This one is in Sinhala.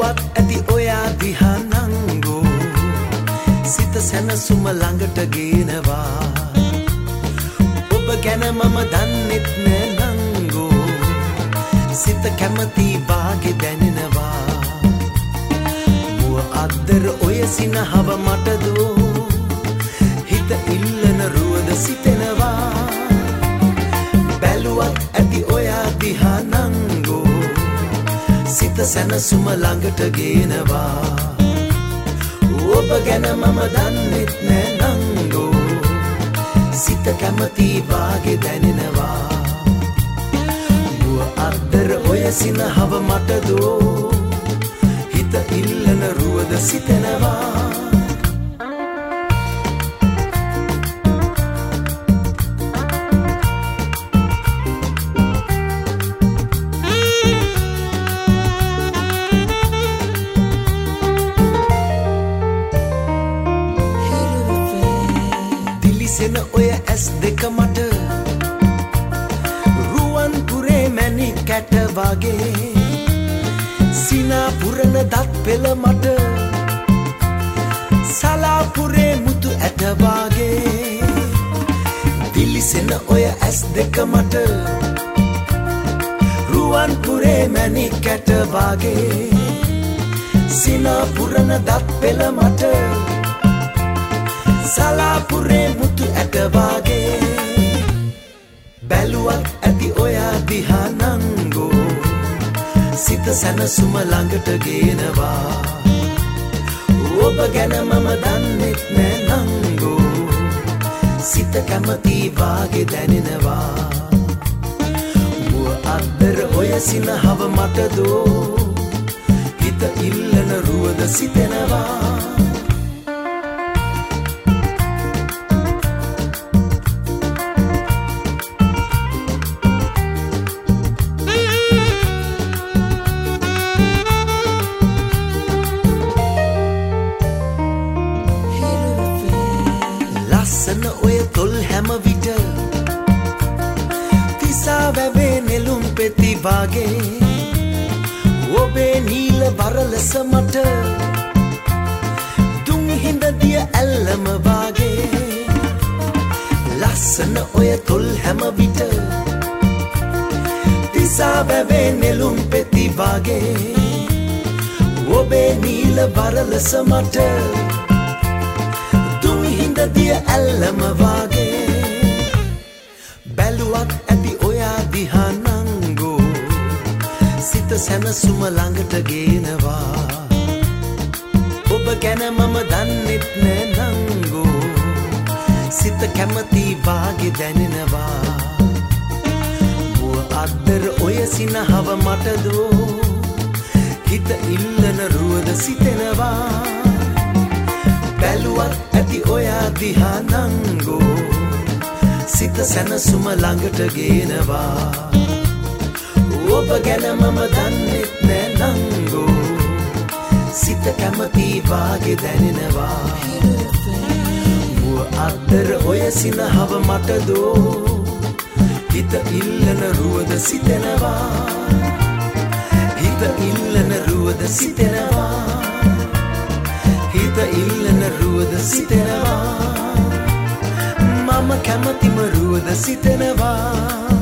බැලුවත් ඇති ඔයා දිහා නංගෝ සිත සැනසුම ළඟට ගේනවා ඔබ ගැන මම දන්නෙත් නෑ නංගෝ සිත කැමති වාගේ දැනෙනවා මුව අද්දර ඔය සිනහව මට දෝ හිත ඉල්ලන රුවද සිතෙනවා බැලුවත් ඇති ඔයා දිහා නංගෝ සිත සැනසුම ළඟට ගේනවා ඔබ ගැන මම දන්නෙත් නෑ නංගෝ සිත කැමති වාගේ දැනෙනවා මුව අද්දර ඔය සිනහව මට දෝ හිත ඉල්ලන රුවද සිතෙනවා දිලිසෙන ඔය ඇස් දෙක මට රුවන් පුරේ මැණික් කැට වගේ සිනා පුරන දත් පෙළ මට සලාපුරේ මුතු ඇට වගේ දිලිසෙන ඔය ඇස් දෙක මට රුවන් පුරේ මැණික් කැට වගේ සිනා පුරන දත් පෙළ මට සලාපුරේ මුතු ඇට වගේ බැලුවත් ඇති ඔයා දිහා නංගෝ සිත සැනසුම ළඟට ගේනවා ඔබ ගැන මම දන්නෙත් නෑ නංගෝ සිත කැමති වාගේ දැනෙනවා මුව අද්දර ඔය සිනහව මට දෝ හිත ඉල්ලන රුවද සිතෙනවා ලස්සන ඔය තොල් හැම විට තිසා වැවේ නෙළුම් පෙති වගේ ඔබේ නීල වරලස මට දුම් හිඳ දිය ඇල්ලම වගේ ලස්සන ඔය තොල් හැම විට තිසා වැවේ නෙළුම් පෙති වගේ ඔබේ නීල වරලස මට දිය ඇල්ලම වගේ බැලුවත් ඇති ඔයා දිහා නංගෝ සිත සැනසුම ළඟට ගේනවා ඔබ ගැන මම දන්නෙත් නෑ නංගෝ සිත කැමති වාගේ දැනෙනවා මුව අද්දර ඔය සිනහව මට දෝ හිත ඉල්ලන රුවද සිතෙනවා බැලුවත් ඇති ඔයා දිහා නංගෝ සිත සැනසුම ළඟට ගේනවා ඔබ ගැන මම දන්නෙත් නෑ නංගෝ සිත කැමති වාගේ දැනෙනවා මුව අද්දර ඔය සිනහව මට දෝ හිත ඉල්ලන රුවද සිතෙනවා හිත ඉල්ලන රුවද සිතෙනවා හිත ඉල්ලන රුවද සිතෙනවා මම කැමතිම රුවද සිතෙනවා